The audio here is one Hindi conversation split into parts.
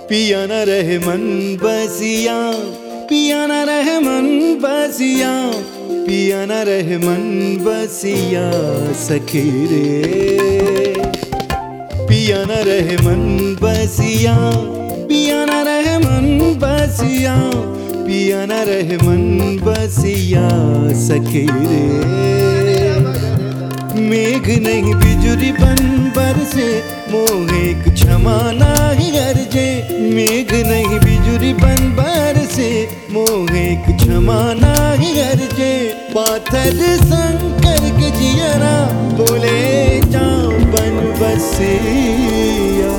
पिया न रहे मन बसिया, पिया न रहे मन बसिया, पिया न रहे मन बसिया सखी रे। पिया न रहे मन बसिया, पिया न रहे मन बसिया, पिया न रहे मन बसिया सखी रे। मेघ नहीं बिजुरी बन बरसे, मोहे क्षमा नाही गरजे। मेघ नहीं बिजुरी बन बरसे, मोहे क्षमा नाही गरजे। पाथर शंकर के जियरा, बोले जाओ बन बसिया।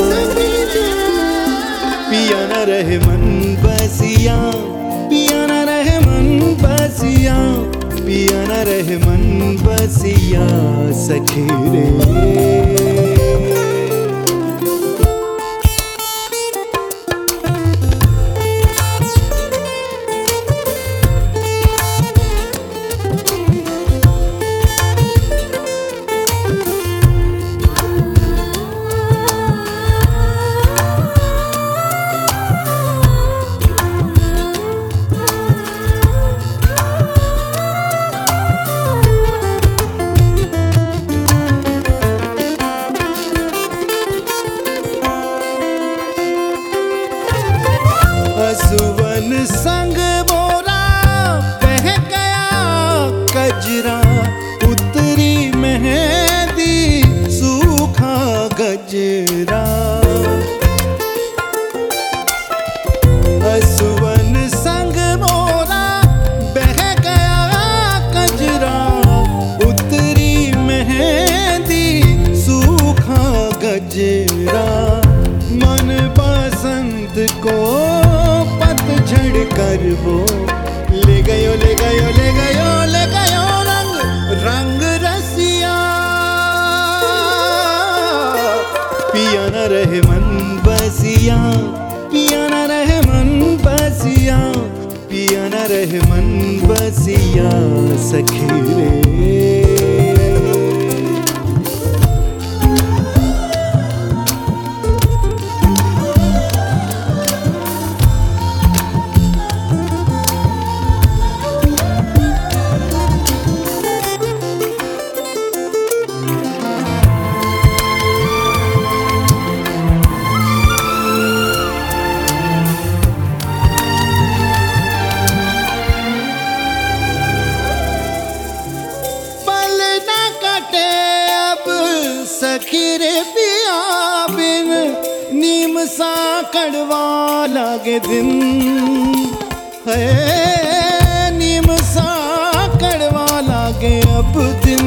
पिया न रहे मन बसिया, पिया न रहे मन बसिया, पिया न रहे मन बसिया सखी रे। सुवन संग मोरा बह गया कजरा, उतरी मेहंदी सूखा गजरा। सुवन संग मोरा बह गया कजरा, उतरी मेहंदी सूखा गजरा। मन बसंत को झड़ कर वो ले गयो, ले गयो, ले गयो, ले गयो रंग रंग रसिया। पिया न रहे मन बसिया, पिया न रहे मन बसिया, पिया न रहे मन बसिया सखी रे। सखी रे पिया बिन नीम सा कड़वा लागे दिन है। नीम सा कड़वा लागे अब दिन,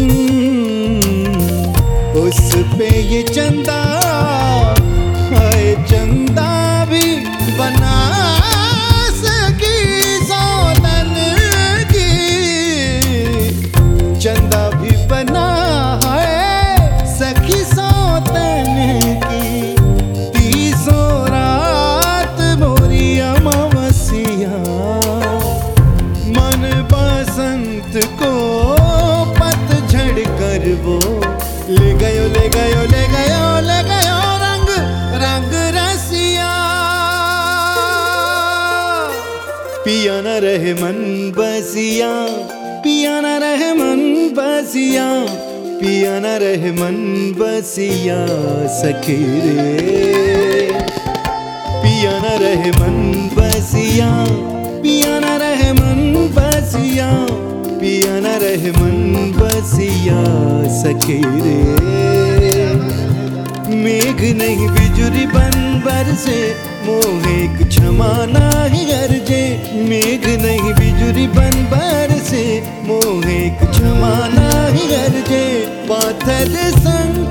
उस पे ये चंदा है, चंदा भी बना सकी सोनन की, चंदा भी बना सखी सौतन की। तीसों रात मोरी अमावस्या, मन बसंत को पतझड़ कर वो ले गयो, ले गयो, ले गयो, ले गयो रंग रंग रसिया। पिया न रहे मन बसिया, पिया न रहे मन बसिया, पिया न रहे मन बसिया सखी रे। पिया न रहे मन बसिया, पिया न रहे मन बसिया, पिया न रहे मन बसिया सखी रे। मेघ नहीं बिजुरी बन बरसे, मोहे क्षमा नाही गरजे। मेघ नहीं बिजुरी बन बरसे, मोहे क्षमा नाही गरजे। पाथर संग